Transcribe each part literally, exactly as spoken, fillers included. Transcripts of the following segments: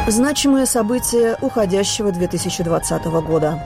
Значимые события уходящего две тысячи двадцатого года.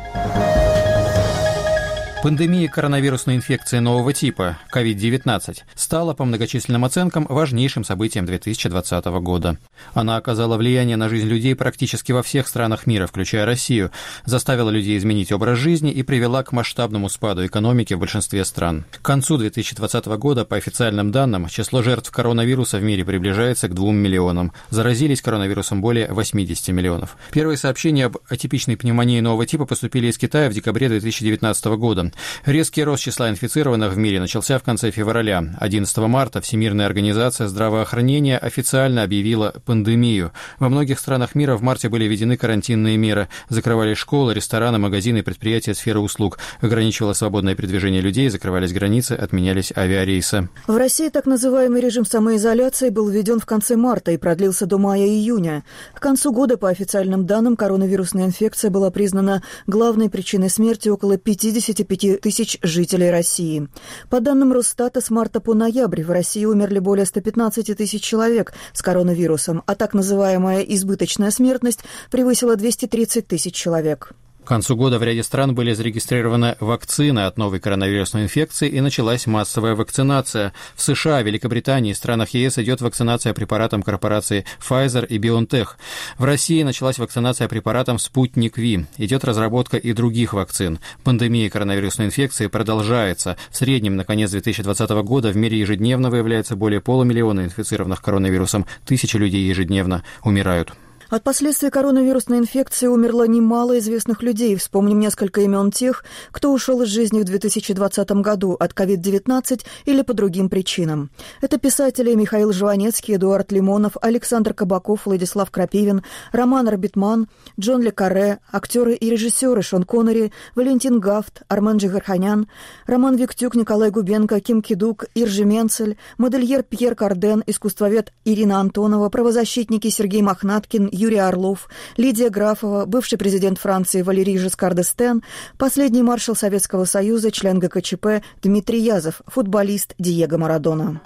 Пандемия коронавирусной инфекции нового типа ковид девятнадцать стала, по многочисленным оценкам, важнейшим событием две тысячи двадцатого года. Она оказала влияние на жизнь людей практически во всех странах мира, включая Россию, заставила людей изменить образ жизни и привела к масштабному спаду экономики в большинстве стран. К концу две тысячи двадцатого года, по официальным данным, число жертв коронавируса в мире приближается к двум миллионам. Заразились коронавирусом более восемьдесят миллионов. Первые сообщения об атипичной пневмонии нового типа поступили из Китая в декабре две тысячи девятнадцатого года. Резкий рост числа инфицированных в мире начался в конце февраля. одиннадцатого марта Всемирная организация здравоохранения официально объявила пандемию. Во многих странах мира в марте были введены карантинные меры. Закрывались школы, рестораны, магазины, предприятия, сферы услуг. Ограничивалось свободное передвижение людей, закрывались границы, отменялись авиарейсы. В России так называемый режим самоизоляции был введен в конце марта и продлился до мая-июня. К концу года, по официальным данным, коронавирусная инфекция была признана главной причиной смерти около пятьдесят пять тысяч жителей России. По данным Росстата, с марта по ноябрь в России умерли более ста пятнадцати тысяч человек с коронавирусом, а так называемая избыточная смертность превысила двести тридцать тысяч человек. К концу года в ряде стран были зарегистрированы вакцины от новой коронавирусной инфекции и началась массовая вакцинация. В США, Великобритании и странах ЕС идет вакцинация препаратом корпорации Pfizer и BioNTech. В России началась вакцинация препаратом Sputnik V. Идет разработка и других вакцин. Пандемия коронавирусной инфекции продолжается. В среднем на конец две тысячи двадцатого года в мире ежедневно выявляется более полумиллиона инфицированных коронавирусом. Тысячи людей ежедневно умирают. От последствий коронавирусной инфекции умерло немало известных людей. Вспомним несколько имен тех, кто ушел из жизни в две тысячи двадцатом году от ковид девятнадцать или по другим причинам. Это писатели Михаил Жванецкий, Эдуард Лимонов, Александр Кабаков, Владислав Крапивин, Роман Арбитман, Джон Ле Карре, актеры и режиссеры Шон Коннери, Валентин Гафт, Армен Джигарханян, Роман Виктюк, Николай Губенко, Ким Кидук, Иржи Менцель, модельер Пьер Карден, искусствовед Ирина Антонова, правозащитники Сергей Мохнаткин, Юрий Орлов, Лидия Графова, бывший президент Франции Валерий Жискар д'Эстен, последний маршал Советского Союза, член ГКЧП Дмитрий Язов, футболист Диего Марадона.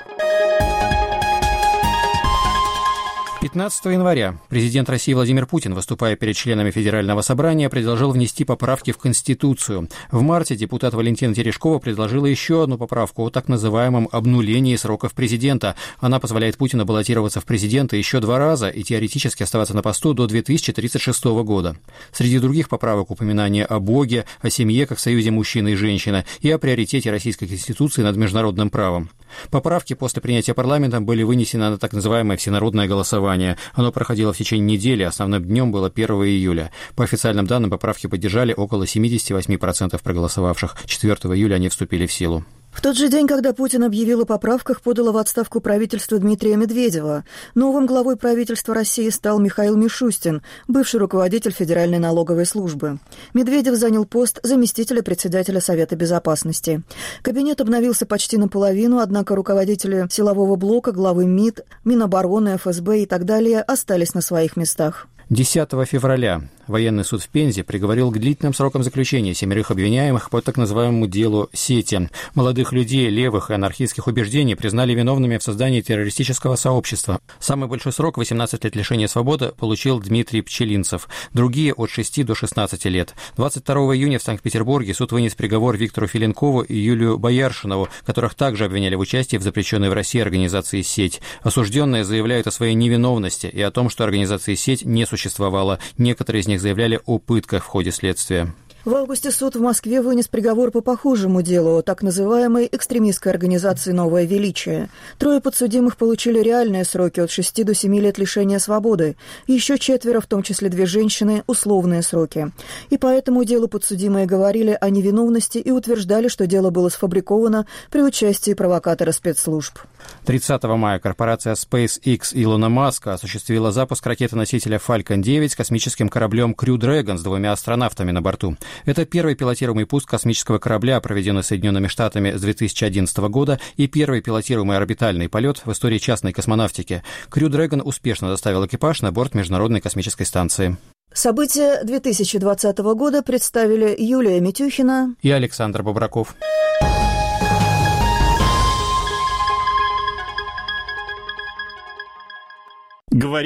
пятнадцатого января президент России Владимир Путин, выступая перед членами Федерального собрания, предложил внести поправки в Конституцию. В марте депутат Валентина Терешкова предложила еще одну поправку о так называемом обнулении сроков президента. Она позволяет Путину баллотироваться в президенты еще два раза и теоретически оставаться на посту до две тысячи тридцать шестого года. Среди других поправок упоминание о Боге, о семье как союзе мужчины и женщины и о приоритете Российской Конституции над международным правом. Поправки после принятия парламентом были вынесены на так называемое всенародное голосование. Оно проходило в течение недели, основным днем было первого июля. По официальным данным, поправки поддержали около семьдесят восемь процентов проголосовавших. четвёртого июля они вступили в силу. В тот же день, когда Путин объявил о поправках, подало в отставку правительство Дмитрия Медведева. Новым главой правительства России стал Михаил Мишустин, бывший руководитель Федеральной налоговой службы. Медведев занял пост заместителя председателя Совета безопасности. Кабинет обновился почти наполовину, однако руководители силового блока, главы МИД, Минобороны, эф эс бэ и так далее остались на своих местах. десятого февраля военный суд в Пензе приговорил к длительным срокам заключения семерых обвиняемых по так называемому делу «Сети». Молодых людей левых и анархистских убеждений признали виновными в создании террористического сообщества. Самый большой срок, восемнадцать лет лишения свободы, получил Дмитрий Пчелинцев. Другие от шести до шестнадцати лет. двадцать второго июня в Санкт-Петербурге суд вынес приговор Виктору Филенкову и Юлию Бояршинову, которых также обвиняли в участии в запрещенной в России организации «Сеть». Осужденные заявляют о своей невиновности и о том, что организации «Сеть» не существовало. Некоторые из них заявляли о пытках в ходе следствия. В августе суд в Москве вынес приговор по похожему делу, так называемой экстремистской организации «Новое величие». Трое подсудимых получили реальные сроки от шести до семи лет лишения свободы. Еще четверо, в том числе две женщины, условные сроки. И по этому делу подсудимые говорили о невиновности и утверждали, что дело было сфабриковано при участии провокатора спецслужб. тридцатого мая корпорация SpaceX Илона Маска осуществила запуск ракеты-носителя Falcon девять с космическим кораблем Crew Dragon с двумя астронавтами на борту. Это первый пилотируемый пуск космического корабля, проведенный Соединенными Штатами с две тысячи одиннадцатого года, и первый пилотируемый орбитальный полет в истории частной космонавтики. Crew Dragon успешно доставил экипаж на борт Международной космической станции. События две тысячи двадцатого года представили Юлия Митюхина и Александр Бобраков. Говори